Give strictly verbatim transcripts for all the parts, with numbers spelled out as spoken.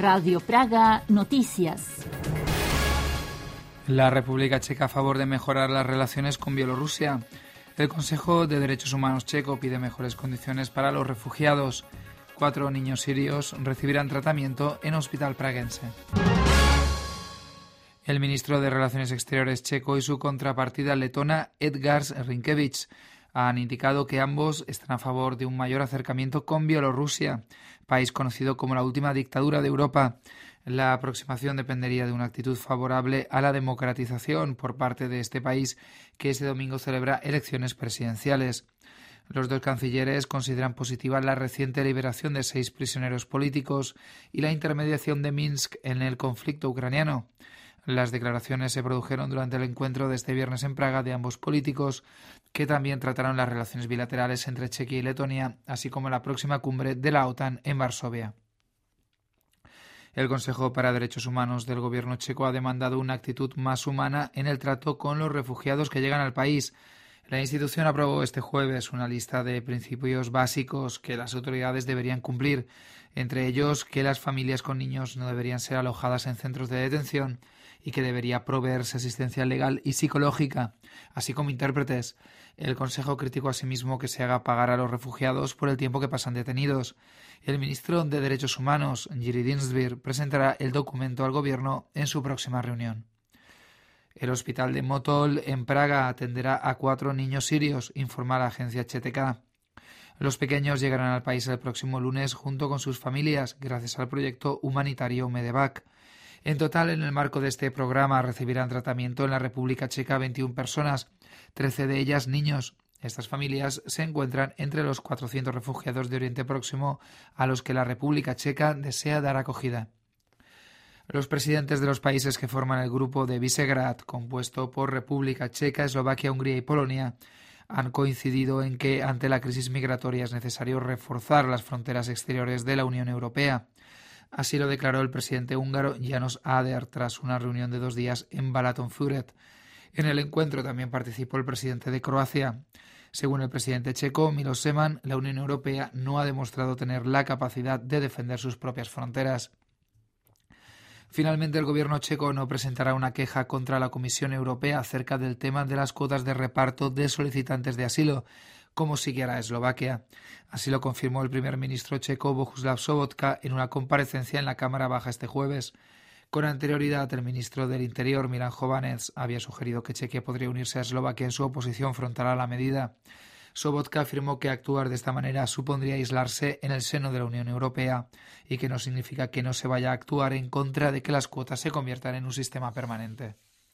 Radio Praga Noticias. La República Checa a favor de mejorar las relaciones con Bielorrusia. El Consejo de Derechos Humanos checo pide mejores condiciones para los refugiados. Cuatro niños sirios recibirán tratamiento en hospital praguense. El ministro de Relaciones Exteriores checo y su contrapartida letona Edgars Rinkēvičs han indicado que ambos están a favor de un mayor acercamiento con Bielorrusia, país conocido como la última dictadura de Europa. La aproximación dependería de una actitud favorable a la democratización por parte de este país, que este domingo celebra elecciones presidenciales. Los dos cancilleres consideran positiva la reciente liberación de seis prisioneros políticos y la intermediación de Minsk en el conflicto ucraniano. Las declaraciones se produjeron durante el encuentro de este viernes en Praga de ambos políticos, que también trataron las relaciones bilaterales entre Chequia y Letonia, así como la próxima cumbre de la OTAN en Varsovia. El Consejo para Derechos Humanos del gobierno checo ha demandado una actitud más humana en el trato con los refugiados que llegan al país. La institución aprobó este jueves una lista de principios básicos que las autoridades deberían cumplir, entre ellos que las familias con niños no deberían ser alojadas en centros de detención y que debería proveerse asistencia legal y psicológica, así como intérpretes. El Consejo criticó asimismo que se haga pagar a los refugiados por el tiempo que pasan detenidos. El ministro de Derechos Humanos, Jiří Dienstbier, presentará el documento al gobierno en su próxima reunión. El hospital de Motol en Praga atenderá a cuatro niños sirios, informa la agencia H T K. Los pequeños llegarán al país el próximo lunes junto con sus familias, gracias al proyecto humanitario Medevac. En total, en el marco de este programa, recibirán tratamiento en la República Checa veintiuna personas, trece de ellas niños. Estas familias se encuentran entre los cuatrocientos refugiados de Oriente Próximo a los que la República Checa desea dar acogida. Los presidentes de los países que forman el grupo de Visegrad, compuesto por República Checa, Eslovaquia, Hungría y Polonia, han coincidido en que ante la crisis migratoria es necesario reforzar las fronteras exteriores de la Unión Europea. Así lo declaró el presidente húngaro János Áder tras una reunión de dos días en Balatonfüred. En el encuentro también participó el presidente de Croacia. Según el presidente checo, Miloš Zeman, la Unión Europea no ha demostrado tener la capacidad de defender sus propias fronteras. Finalmente, el gobierno checo no presentará una queja contra la Comisión Europea acerca del tema de las cuotas de reparto de solicitantes de asilo, como sí que hará Eslovaquia. Así lo confirmó el primer ministro checo Bohuslav Sobotka en una comparecencia en la Cámara Baja este jueves. Con anterioridad, el ministro del Interior, Milan Chovanec, había sugerido que Chequia podría unirse a Eslovaquia en su oposición frontal a la medida. Sobotka afirmó que actuar de esta manera supondría aislarse en el seno de la Unión Europea y que no significa que no se vaya a actuar en contra de que las cuotas se conviertan en un sistema permanente.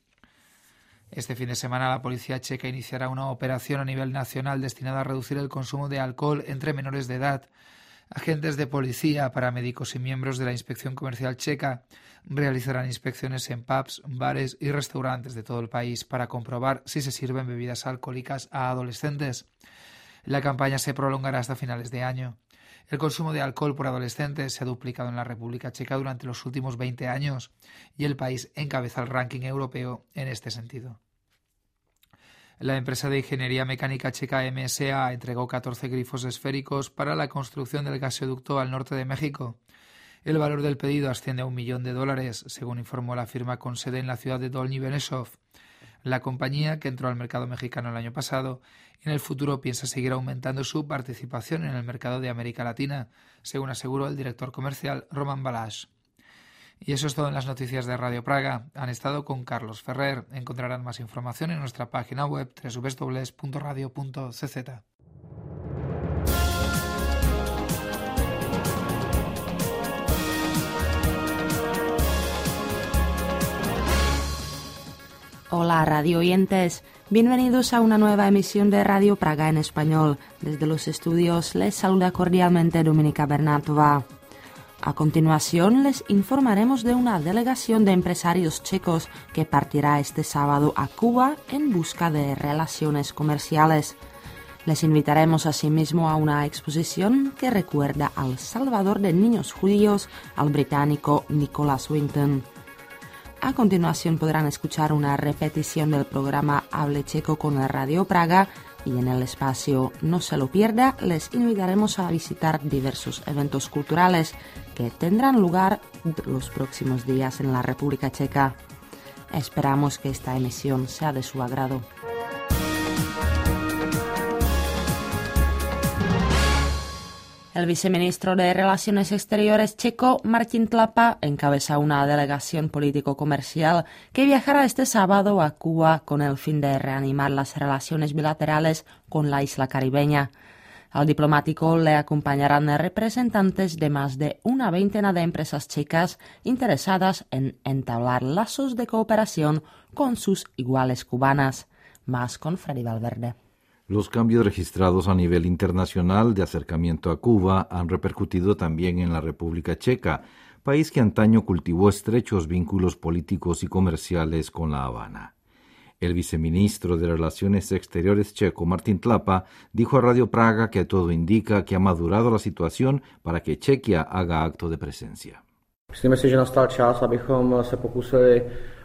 Este fin de semana la policía checa iniciará una operación a nivel nacional destinada a reducir el consumo de alcohol entre menores de edad. Agentes de policía, paramédicos y miembros de la Inspección Comercial checa realizarán inspecciones en pubs, bares y restaurantes de todo el país para comprobar si se sirven bebidas alcohólicas a adolescentes. La campaña se prolongará hasta finales de año. El consumo de alcohol por adolescentes se ha duplicado en la República Checa durante los últimos veinte años y el país encabeza el ranking europeo en este sentido. La empresa de ingeniería mecánica checa M S A entregó catorce grifos esféricos para la construcción del gasoducto al norte de México. El valor del pedido asciende a un millón de dólares, según informó la firma con sede en la ciudad de Dolní Benešov. La compañía, que entró al mercado mexicano el año pasado, en el futuro piensa seguir aumentando su participación en el mercado de América Latina, según aseguró el director comercial Roman Balázs. Y eso es todo en las noticias de Radio Praga. Han estado con Carlos Ferrer. Encontrarán más información en nuestra página web doble u doble u doble u punto radio punto c z. Hola radio oyentes, bienvenidos a una nueva emisión de Radio Praga en español. Desde los estudios les saluda cordialmente Dominika Bernátova. A continuación les informaremos de una delegación de empresarios checos que partirá este sábado a Cuba en busca de relaciones comerciales. Les invitaremos asimismo a una exposición que recuerda al salvador de niños judíos, al británico Nicholas Winton. A continuación podrán escuchar una repetición del programa Hable Checo con la Radio Praga Y en el espacio No se lo pierda, les invitaremos a visitar diversos eventos culturales que tendrán lugar los próximos días en la República Checa. Esperamos que esta emisión sea de su agrado. El viceministro de Relaciones Exteriores checo, Martin Tlapa, encabeza una delegación político-comercial que viajará este sábado a Cuba con el fin de reanimar las relaciones bilaterales con la isla caribeña. Al diplomático le acompañarán representantes de más de una veintena de empresas checas interesadas en entablar lazos de cooperación con sus iguales cubanas. Más con Freddy Valverde. Los cambios registrados a nivel internacional de acercamiento a Cuba han repercutido también en la República Checa, país que antaño cultivó estrechos vínculos políticos y comerciales con La Habana. El viceministro de Relaciones Exteriores checo, Martin Tlapa, dijo a Radio Praga que todo indica que ha madurado la situación para que Chequia haga acto de presencia. Myslíme si, že nastal čas, abychom se pokusili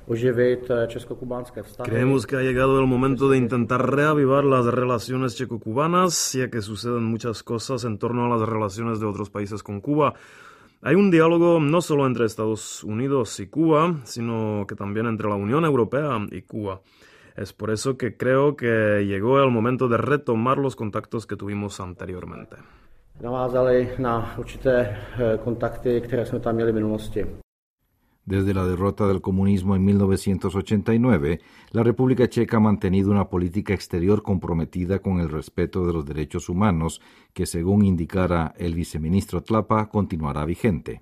Creemos que ha llegado el momento de intentar reavivar las relaciones checo-cubanas, ya que suceden muchas cosas en torno a las relaciones de otros países con Cuba. Hay un diálogo no solo entre Estados Unidos y Cuba, sino que también entre la Unión Europea y Cuba. Es por eso que creo que llegó el momento de retomar los contactos que tuvimos anteriormente. Navázali na určité kontakty, které jsme tam měli v minulosti. Desde la derrota del comunismo en mil novecientos ochenta y nueve, la República Checa ha mantenido una política exterior comprometida con el respeto de los derechos humanos, que según indicara el viceministro Tlapa, continuará vigente.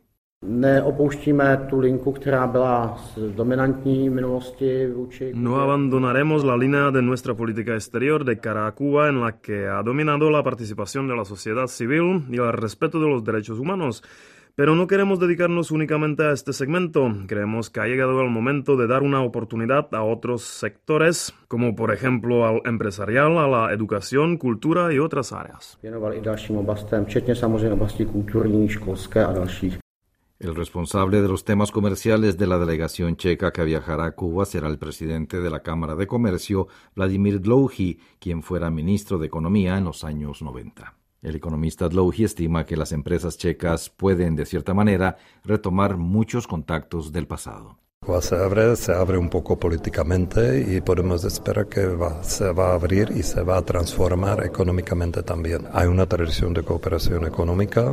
Neopouštíme tu linku, která byla dominantní v minulosti vůči. No abandonaremos la línea de nuestra política exterior de cara a Cuba, en la que ha dominado la participación de la sociedad civil y el respeto de los derechos humanos. Pero no queremos dedicarnos únicamente a este segmento. Creemos que ha llegado el momento de dar una oportunidad a otros sectores, como por ejemplo al empresarial, a la educación, cultura y otras áreas. Věnoval i dalším oblastem, včetně samozřejmě oblasti kulturní, školské a dalších. El responsable de los temas comerciales de la delegación checa que viajará a Cuba será el presidente de la Cámara de Comercio, Vladimír Dlouhý, quien fuera ministro de Economía en los años noventa. El economista Dlouhý estima que las empresas checas pueden, de cierta manera, retomar muchos contactos del pasado. Cuba se abre, se abre un poco políticamente y podemos esperar que va, se va a abrir y se va a transformar económicamente también. Hay una tradición de cooperación económica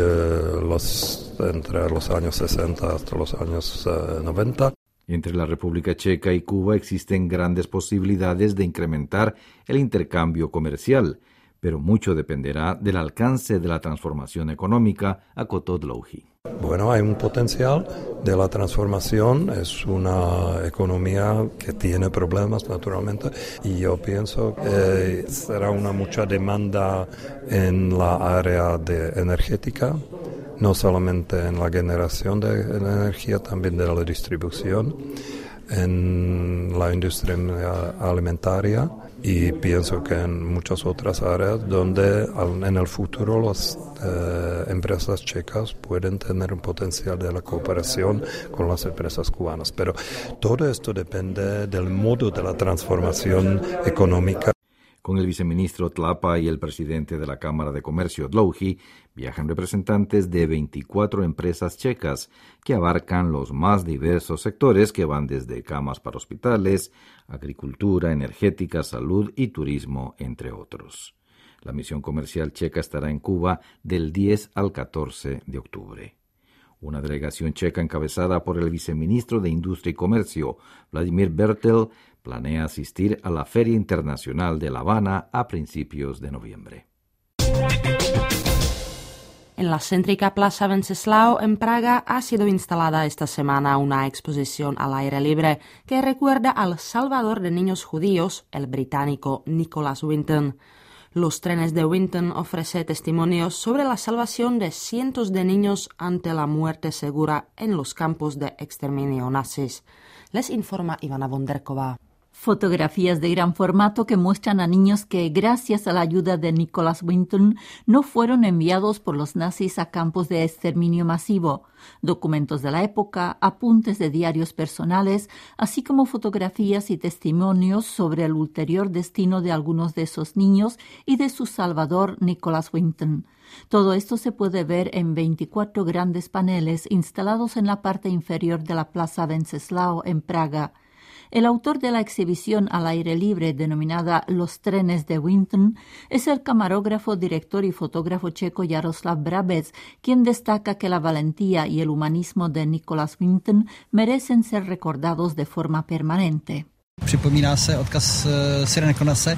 de los, entre los años sesenta hasta los años eh, noventa. Entre la República Checa y Cuba existen grandes posibilidades de incrementar el intercambio comercial, pero mucho dependerá del alcance de la transformación económica, acotó Dlouhý. Bueno, hay un potencial de la transformación, es una economía que tiene problemas naturalmente y yo pienso que será una mucha demanda en la área de energética, no solamente en la generación de energía, también de la distribución, en la industria alimentaria. Y pienso que en muchas otras áreas donde en el futuro las eh, empresas checas pueden tener un potencial de la cooperación con las empresas cubanas. Pero todo esto depende del modo de la transformación económica. Con el viceministro Tlapa y el presidente de la Cámara de Comercio, Dlouhý, viajan representantes de veinticuatro empresas checas que abarcan los más diversos sectores que van desde camas para hospitales, agricultura, energética, salud y turismo, entre otros. La misión comercial checa estará en Cuba del diez al catorce de octubre. Una delegación checa encabezada por el viceministro de Industria y Comercio, Vladimír Bertel, planea asistir a la Feria Internacional de La Habana a principios de noviembre. En la céntrica Plaza Wenceslao, en Praga, ha sido instalada esta semana una exposición al aire libre que recuerda al salvador de niños judíos, el británico Nicholas Winton. Los trenes de Winton ofrecen testimonios sobre la salvación de cientos de niños ante la muerte segura en los campos de exterminio nazis. Les informa Ivana Bonderková. Fotografías de gran formato que muestran a niños que, gracias a la ayuda de Nicholas Winton, no fueron enviados por los nazis a campos de exterminio masivo. Documentos de la época, apuntes de diarios personales, así como fotografías y testimonios sobre el ulterior destino de algunos de esos niños y de su salvador, Nicholas Winton. Todo esto se puede ver en veinticuatro grandes paneles instalados en la parte inferior de la Plaza Wenceslao en Praga. El autor de la exhibición al aire libre denominada Los trenes de Winton es el camarógrafo, director y fotógrafo checo Jaroslav Brabec, quien destaca que la valentía y el humanismo de Nicholas Winton merecen ser recordados de forma permanente. Připomíná se odkaz Cyrila Nikolase.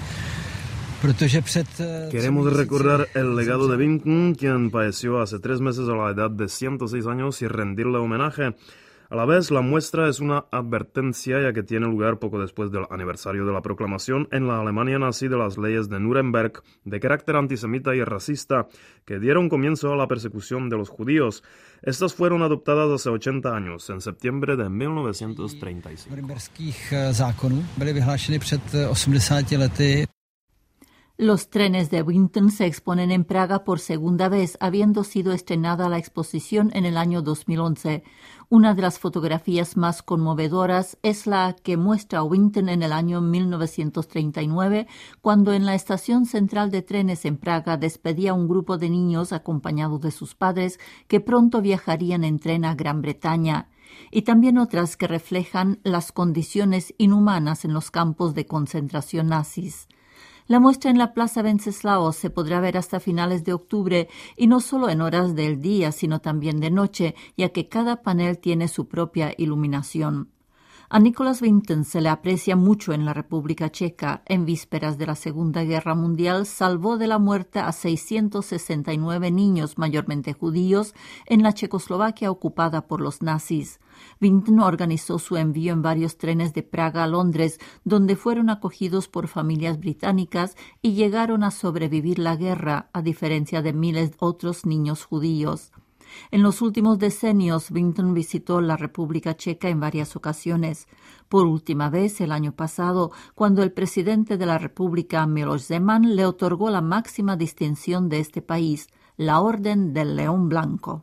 Queremos recordar el legado de Winton, quien falleció hace tres meses a la edad de ciento seis años, y rendirle homenaje. A la vez, la muestra es una advertencia, ya que tiene lugar poco después del aniversario de la proclamación en la Alemania nazi de las leyes de Nuremberg de carácter antisemita y racista que dieron comienzo a la persecución de los judíos. Estas fueron adoptadas hace ochenta años, en septiembre de mil novecientos treinta y cinco. Norimberských zákonů byly vyhlášeny před osmdesáti lety. Los trenes de Winton se exponen en Praga por segunda vez, habiendo sido estrenada la exposición en el año dos mil once. Una de las fotografías más conmovedoras es la que muestra a Winton en el año mil novecientos treinta y nueve, cuando en la estación central de trenes en Praga despedía a un grupo de niños acompañados de sus padres que pronto viajarían en tren a Gran Bretaña. Y también otras que reflejan las condiciones inhumanas en los campos de concentración nazis. La muestra en la Plaza Wenceslao se podrá ver hasta finales de octubre, y no solo en horas del día, sino también de noche, ya que cada panel tiene su propia iluminación. A Nicholas Winton se le aprecia mucho en la República Checa. En vísperas de la Segunda Guerra Mundial salvó de la muerte a seiscientos sesenta y nueve niños, mayormente judíos, en la Checoslovaquia ocupada por los nazis. Winton organizó su envío en varios trenes de Praga a Londres, donde fueron acogidos por familias británicas y llegaron a sobrevivir la guerra, a diferencia de miles de otros niños judíos. En los últimos decenios, Winton visitó la República Checa en varias ocasiones. Por última vez el año pasado, cuando el presidente de la República, Miloš Zeman, le otorgó la máxima distinción de este país, la Orden del León Blanco.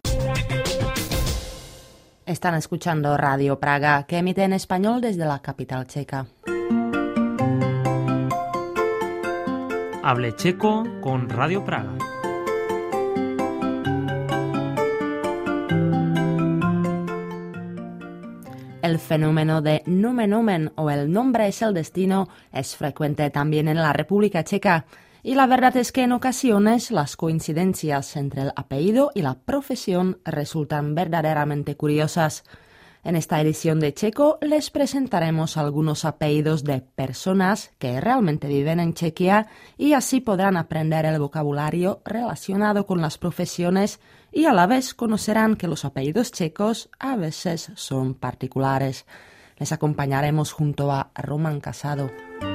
Están escuchando Radio Praga, que emite en español desde la capital checa. Hable checo con Radio Praga. El fenómeno de numen omen, o el nombre es el destino, es frecuente también en la República Checa, y la verdad es que en ocasiones las coincidencias entre el apellido y la profesión resultan verdaderamente curiosas. En esta edición de Checo les presentaremos algunos apellidos de personas que realmente viven en Chequia, y así podrán aprender el vocabulario relacionado con las profesiones, y a la vez conocerán que los apellidos checos a veces son particulares. Les acompañaremos junto a Roman Casado.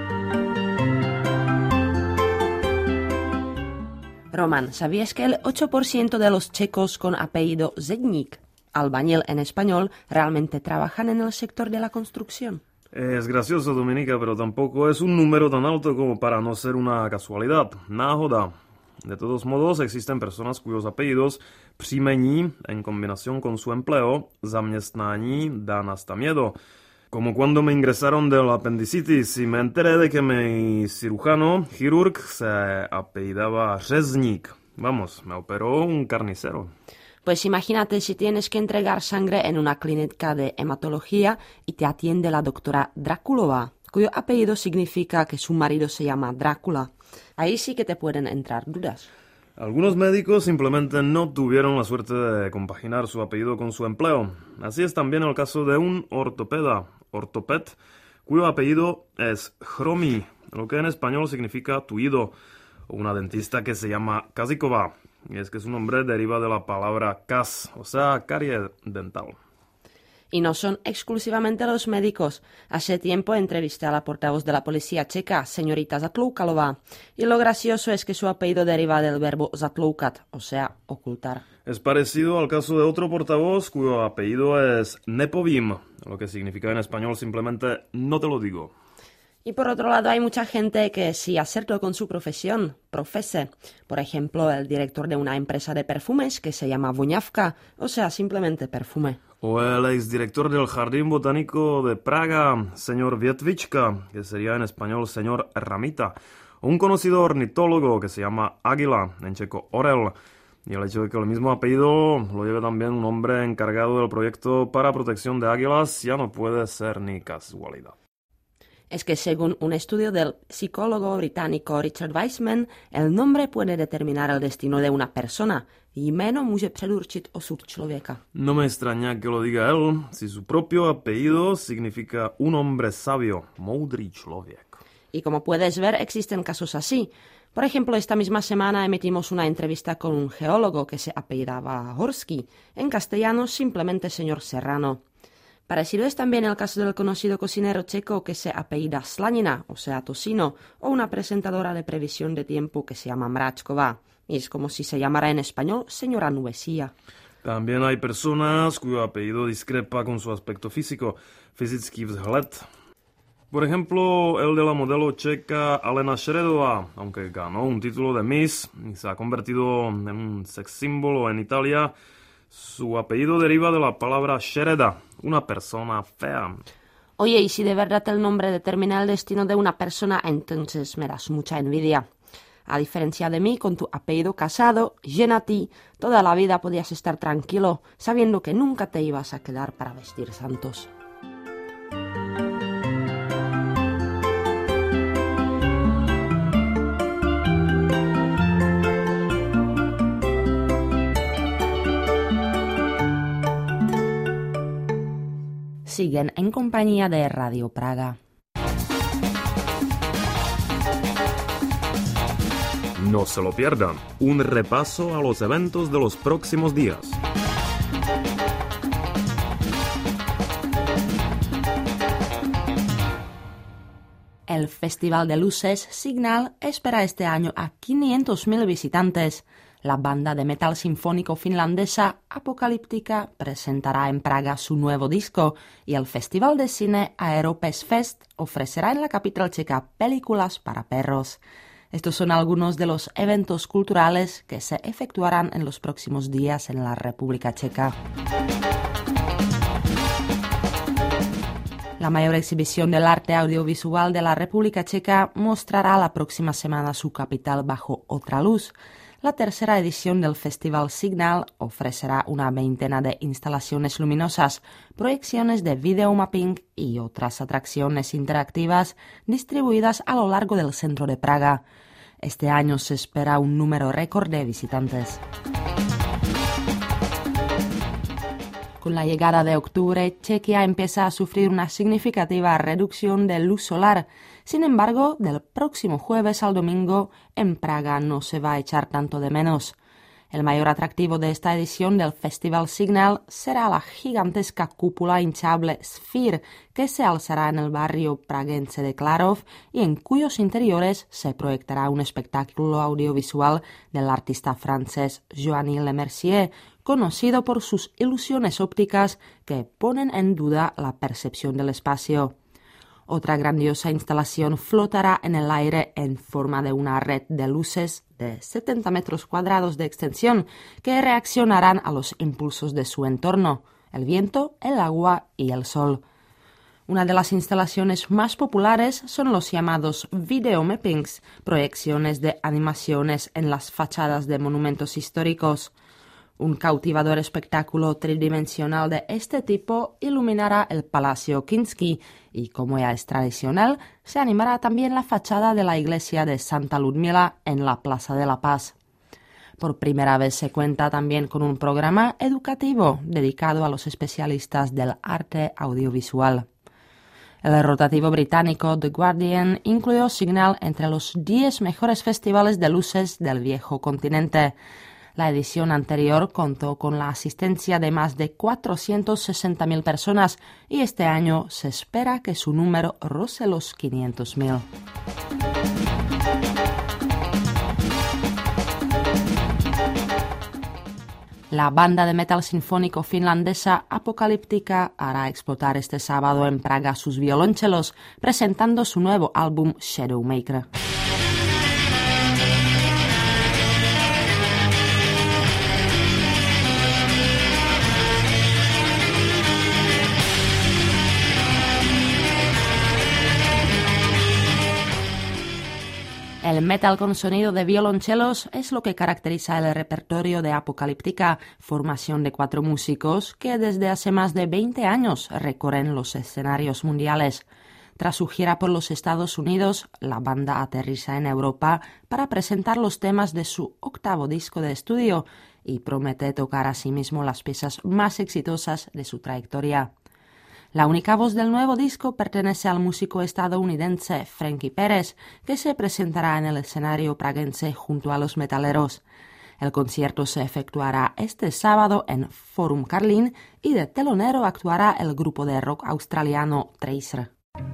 Roman, ¿sabías que el ocho por ciento de los checos con apellido Zedník, albañil en español, realmente trabajan en el sector de la construcción? Es gracioso, Dominica, pero tampoco es un número tan alto como para no ser una casualidad. Náhoda. De todos modos, existen personas cuyos apellidos příjmení, en combinación con su empleo, zaměstnání, dan hasta miedo. Como cuando me ingresaron del apendicitis y me enteré de que mi cirujano, chirurg, se apellidaba Řezník. Vamos, me operó un carnicero. Pues imagínate si tienes que entregar sangre en una clínica de hematología y te atiende la doctora Draculova, cuyo apellido significa que su marido se llama Drácula. Ahí sí que te pueden entrar dudas. Algunos médicos simplemente no tuvieron la suerte de compaginar su apellido con su empleo. Así es también el caso de un ortopeda, ortoped, cuyo apellido es Chromý, lo que en español significa tuido, o una dentista que se llama Kazikova, y es que su nombre deriva de la palabra kaz, o sea, carie dental. Y no son exclusivamente los médicos. Hace tiempo entrevisté a la portavoz de la policía checa, señorita Zatloukalová, y lo gracioso es que su apellido deriva del verbo zatloukat, o sea, ocultar. Es parecido al caso de otro portavoz cuyo apellido es Nepovím, lo que significa en español simplemente no te lo digo. Y por otro lado hay mucha gente que sí acertó con su profesión, profese. Por ejemplo, el director de una empresa de perfumes que se llama Voňavka, o sea, simplemente perfume. O el exdirector del Jardín Botánico de Praga, señor Větvička, que sería en español señor Ramita. O un conocido ornitólogo que se llama Águila, en checo Orel. Y el hecho de que el mismo apellido lo lleve también un hombre encargado del proyecto para protección de águilas ya no puede ser ni casualidad. Es que según un estudio del psicólogo británico Richard Wiseman, el nombre puede determinar el destino de una persona. Jméno může předurčit osud člověka. No me extraña que lo diga él, si su propio apellido significa un hombre sabio, moudrý člověk. Y como puedes ver, existen casos así. Por ejemplo, esta misma semana emitimos una entrevista con un geólogo que se apellidaba Horsky, en castellano simplemente señor Serrano. Parecido es también el caso del conocido cocinero checo que se apellida Slanina, o sea, tocino, o una presentadora de previsión de tiempo que se llama Mráčková. Y es como si se llamara en español señora Nubesía. También hay personas cuyo apellido discrepa con su aspecto físico, fyzický vzhled. Por ejemplo, el de la modelo checa Alena Šeredová, aunque ganó un título de Miss y se ha convertido en un sex símbolo en Italia, su apellido deriva de la palabra Šereda, una persona fea. Oye, y si de verdad el nombre determina el destino de una persona, entonces me das mucha envidia. A diferencia de mí, con tu apellido casado, Genati, toda la vida podías estar tranquilo, sabiendo que nunca te ibas a quedar para vestir santos. Siguen en compañía de Radio Praga. No se lo pierdan, un repaso a los eventos de los próximos días. El Festival de Luces Signal espera este año a quinientos mil visitantes. La banda de metal sinfónico finlandesa Apocalíptica presentará en Praga su nuevo disco y el Festival de Cine Aeropes Fest ofrecerá en la capital checa películas para perros. Estos son algunos de los eventos culturales que se efectuarán en los próximos días en la República Checa. La mayor exhibición del arte audiovisual de la República Checa mostrará la próxima semana su capital bajo otra luz. La tercera edición del Festival Signal ofrecerá una veintena de instalaciones luminosas, proyecciones de videomapping y otras atracciones interactivas distribuidas a lo largo del centro de Praga. Este año se espera un número récord de visitantes. Con la llegada de octubre, Chequia empieza a sufrir una significativa reducción de luz solar. Sin embargo, del próximo jueves al domingo, en Praga no se va a echar tanto de menos. El mayor atractivo de esta edición del Festival Signal será la gigantesca cúpula hinchable Sphere que se alzará en el barrio praguense de Klarov y en cuyos interiores se proyectará un espectáculo audiovisual del artista francés Joanny Lemercier, conocido por sus ilusiones ópticas que ponen en duda la percepción del espacio. Otra grandiosa instalación flotará en el aire en forma de una red de luces de setenta metros cuadrados de extensión que reaccionarán a los impulsos de su entorno, el viento, el agua y el sol. Una de las instalaciones más populares son los llamados videomappings, proyecciones de animaciones en las fachadas de monumentos históricos. Un cautivador espectáculo tridimensional de este tipo iluminará el Palacio Kinsky y, como ya es tradicional, se animará también la fachada de la iglesia de Santa Ludmila en la Plaza de la Paz. Por primera vez se cuenta también con un programa educativo dedicado a los especialistas del arte audiovisual. El rotativo británico The Guardian incluyó Signal entre los diez mejores festivales de luces del viejo continente. La edición anterior contó con la asistencia de más de cuatrocientas sesenta mil personas y este año se espera que su número roce los quinientos mil. La banda de metal sinfónico finlandesa Apocalyptica hará explotar este sábado en Praga sus violonchelos, presentando su nuevo álbum Shadowmaker. El metal con sonido de violonchelos es lo que caracteriza el repertorio de Apocalyptica, formación de cuatro músicos que desde hace más de veinte años recorren los escenarios mundiales. Tras su gira por los Estados Unidos, la banda aterriza en Europa para presentar los temas de su octavo disco de estudio y promete tocar asimismo las piezas más exitosas de su trayectoria. La única voz del nuevo disco pertenece al músico estadounidense Frankie Pérez, que se presentará en el escenario praguense junto a los metaleros. El concierto se efectuará este sábado en Forum Carlin y de telonero actuará el grupo de rock australiano Tracer.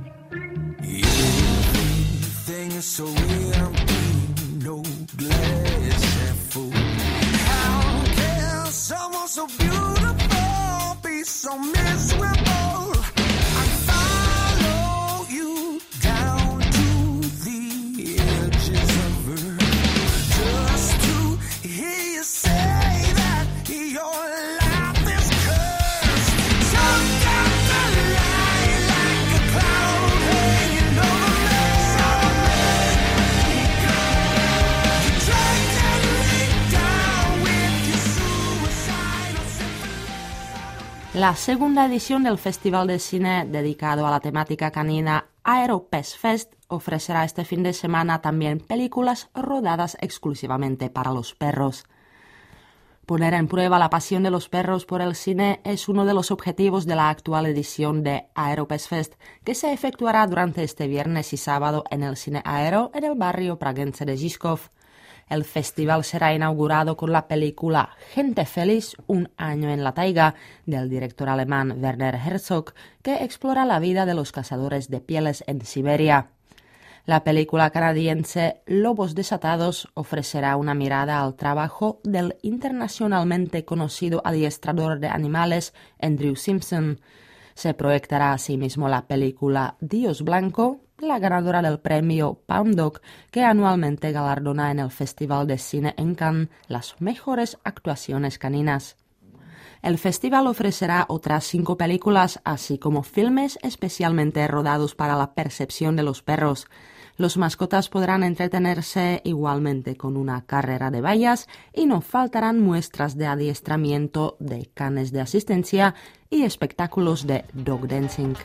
La segunda edición del Festival de Cine dedicado a la temática canina Aero-Pet Fest ofrecerá este fin de semana también películas rodadas exclusivamente para los perros. Poner en prueba la pasión de los perros por el cine es uno de los objetivos de la actual edición de Aero-Pet Fest, que se efectuará durante este viernes y sábado en el Cine Aero en el barrio praguense de Žižkov. El festival será inaugurado con la película Gente feliz, un año en la taiga, del director alemán Werner Herzog, que explora la vida de los cazadores de pieles en Siberia. La película canadiense Lobos desatados ofrecerá una mirada al trabajo del internacionalmente conocido adiestrador de animales Andrew Simpson. Se proyectará asimismo la película Dios Blanco, la ganadora del premio Pound Dog, que anualmente galardona en el Festival de Cine en Cannes las mejores actuaciones caninas. El festival ofrecerá otras cinco películas, así como filmes especialmente rodados para la percepción de los perros. Los mascotas podrán entretenerse igualmente con una carrera de vallas y no faltarán muestras de adiestramiento de canes de asistencia y espectáculos de dog dancing.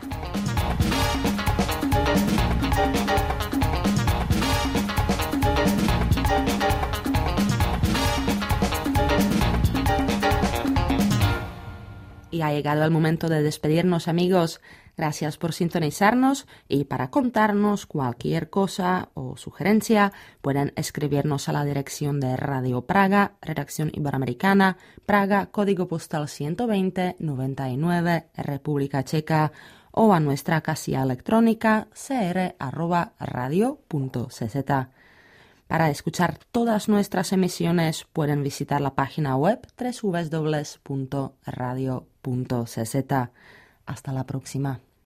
Y ha llegado el momento de despedirnos, amigos. Gracias por sintonizarnos y para contarnos cualquier cosa o sugerencia pueden escribirnos a la dirección de Radio Praga, Redacción Iberoamericana, Praga, código postal ciento veinte noventa y nueve, República Checa, o a nuestra casilla electrónica c r arroba radio punto c z. Para escuchar todas nuestras emisiones pueden visitar la página web doble u doble u doble u punto radio punto c z. Hasta la próxima.